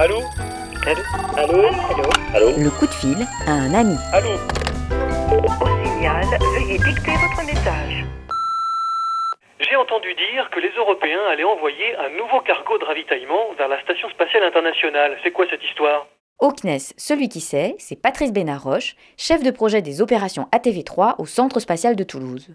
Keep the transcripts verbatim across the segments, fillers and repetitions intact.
Allô? Allô? Allô? Allô? Allô? Le coup de fil à un ami. Allô? Au signal, veuillez dicter votre message. J'ai entendu dire que les Européens allaient envoyer un nouveau cargo de ravitaillement vers la Station Spatiale Internationale. C'est quoi cette histoire? Au C N E S, celui qui sait, c'est Patrice Bénard-Roche, chef de projet des opérations A T V trois au Centre Spatial de Toulouse.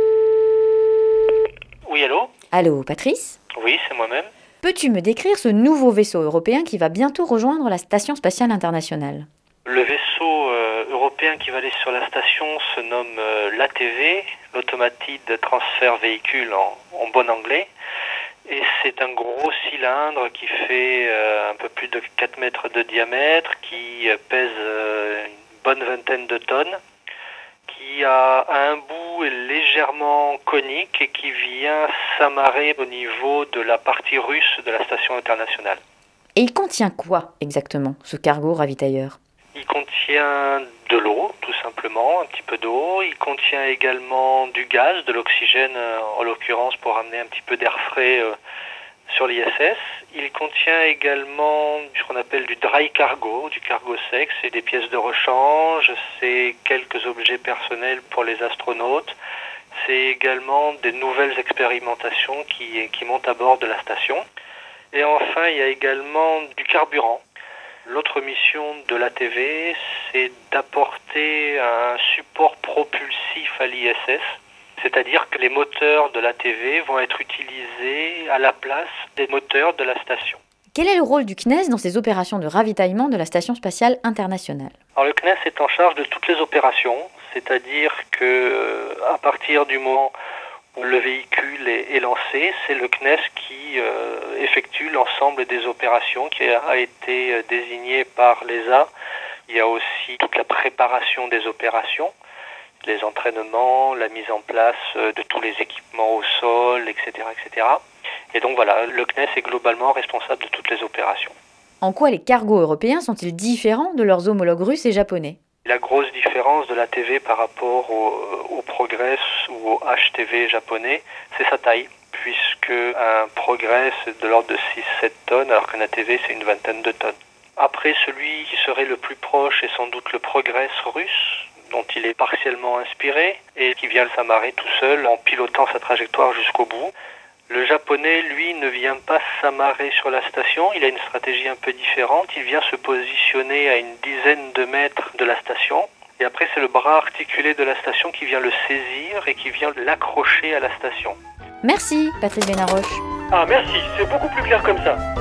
Oui, allô? Allô, Patrice? Oui, c'est moi-même. Peux-tu me décrire ce nouveau vaisseau européen qui va bientôt rejoindre la Station Spatiale Internationale? Le vaisseau euh, européen qui va aller sur la station se nomme euh, l'A T V, l'Automated Transfer Vehicle en, en bon anglais. Et c'est un gros cylindre qui fait euh, un peu plus de quatre mètres de diamètre, qui euh, pèse euh, une bonne vingtaine de tonnes, qui a un bout légèrement conique et qui vient s'amarrer au niveau de la partie russe de la station internationale. Et il contient quoi exactement, ce cargo ravitailleur? Il contient de l'eau, tout simplement, un petit peu d'eau. Il contient également du gaz, de l'oxygène euh, en l'occurrence pour amener un petit peu d'air frais euh, sur l'I S S. Il contient également ce qu'on appelle du dry cargo, du cargo sec. C'est des pièces de rechange, c'est quelques objets personnels pour les astronautes. C'est également des nouvelles expérimentations qui, qui montent à bord de la station. Et enfin, il y a également du carburant. L'autre mission de l'A T V, c'est d'apporter un support propulsif à l'I S S, c'est-à-dire que les moteurs de l'A T V vont être utilisés à la place des moteurs de la station. Quel est le rôle du C N E S dans ces opérations de ravitaillement de la Station Spatiale Internationale? Alors, le C N E S est en charge de toutes les opérations, c'est-à-dire que à partir du moment où le véhicule est, est lancé, c'est le C N E S qui euh, effectue l'ensemble des opérations, qui a été euh, désigné par l'E S A. Il y a aussi toute la préparation des opérations, les entraînements, la mise en place euh, de tous les équipements au sol, et cetera, et cetera. Et donc voilà, le C N E S est globalement responsable de toutes les opérations. En quoi les cargos européens sont-ils différents de leurs homologues russes et japonais? La grosse différence de l'A T V par rapport au, au Progress ou au H T V japonais, c'est sa taille, puisque un Progress est de l'ordre de six à sept tonnes, alors qu'un A T V c'est une vingtaine de tonnes. Après, celui qui serait le plus proche est sans doute le Progress russe, dont il est partiellement inspiré, et qui vient s'amarrer tout seul en pilotant sa trajectoire jusqu'au bout. Le japonais, lui, ne vient pas s'amarrer sur la station, il a une stratégie un peu différente, il vient se positionner à une dizaine de mètres de la station, et après c'est le bras articulé de la station qui vient le saisir et qui vient l'accrocher à la station. Merci, Patrice Bénard-Roche. Ah merci, c'est beaucoup plus clair comme ça.